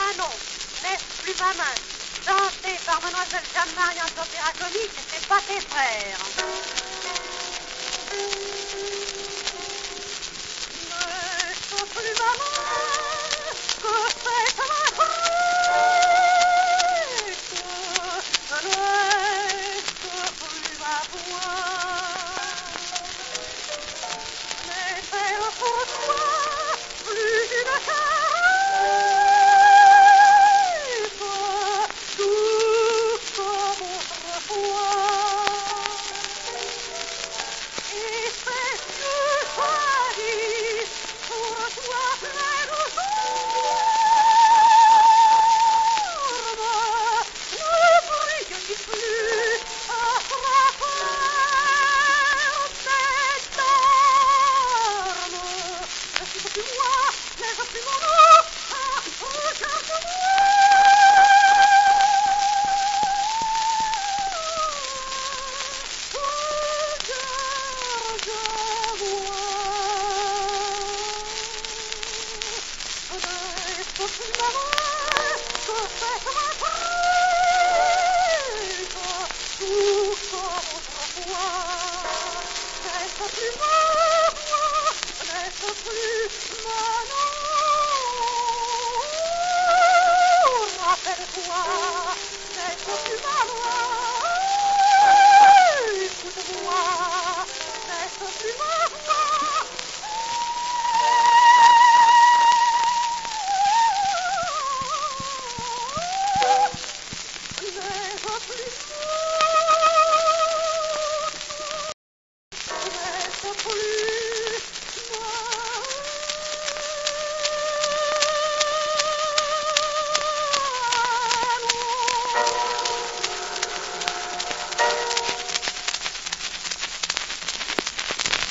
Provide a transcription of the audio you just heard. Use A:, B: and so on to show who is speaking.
A: Manon, laisse plus ma main. Chanté par mademoiselle Jeanne-Marie en opéra comique, c'est pas tes frères. Laisse plus ma main, que fait ma frère. Laisse plus ma voix. Mais faire pour toi plus une caresse, tout comme autrefois. Et ses yeux choisis pour toi plein de charme, ne brillent plus à travers tes larmes. Ne quitte plus moi, laisse plus mon nom, regarde-moi. Laisse plus